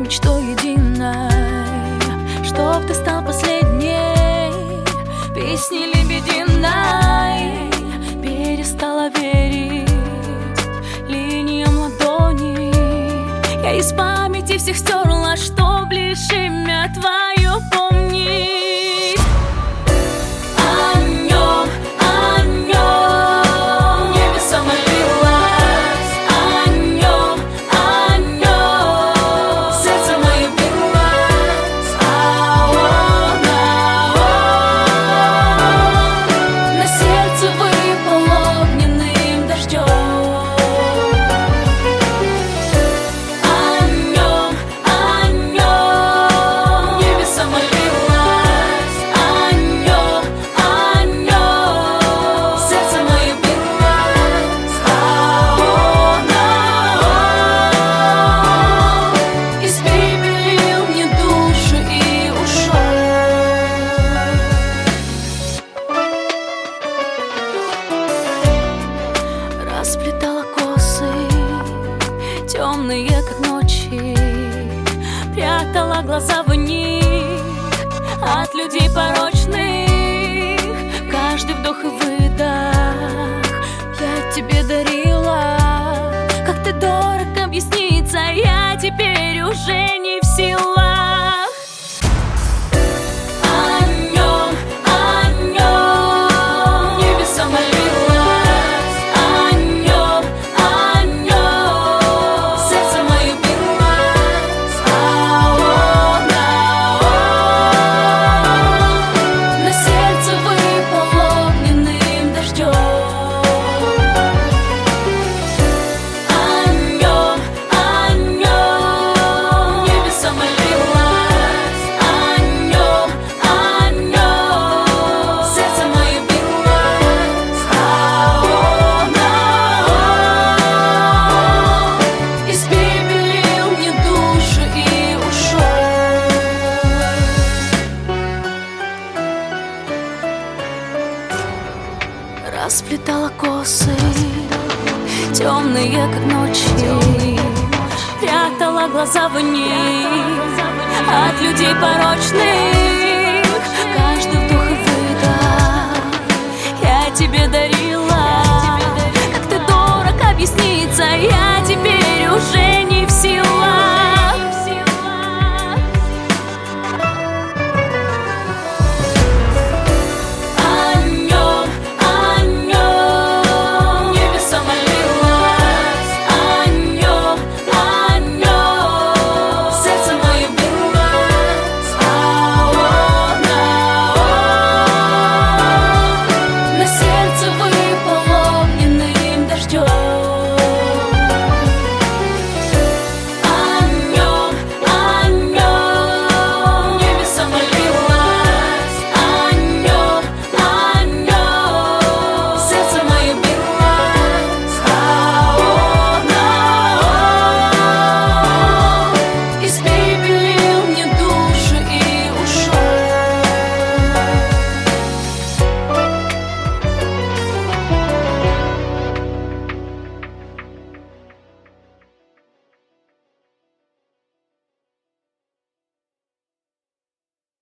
мечтой единой, чтоб ты стал последней песней лебединой. Перестала верить линиям ладони. Я из памяти всех стерла, чтоб лишь имя твое помнить. Сплетала косы, темные, как ночи, прятала глаза в них от людей порочных. Каждый вдох и выдох я тебе дарила. Как ты дорог объясниться, я теперь уже не в силах. Расплетала косы, темные, как ночи, прятала глаза в них от людей порочных. Каждый вдох и выдох я тебе дарю.